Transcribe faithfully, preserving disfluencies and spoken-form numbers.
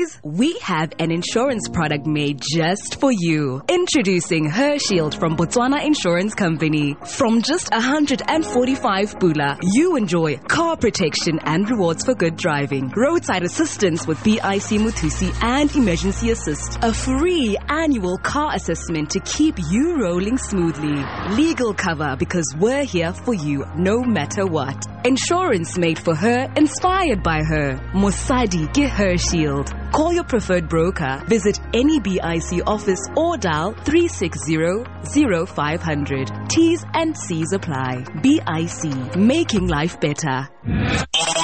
Ladies, we have an insurance product made just for you. Introducing Her Shield from Botswana Insurance Company. From just one hundred forty-five pula, you enjoy car protection and rewards for good driving, roadside assistance with B I C Muthusi and emergency assist, a free annual car assessment to keep you rolling smoothly, legal cover because we're here for you no matter what. Insurance made for her, inspired by her. Mosadi ke Her Shield. Call your preferred broker, visit any B I C office or dial three six zero, zero five zero zero. T's and C's apply. B I C, making life better.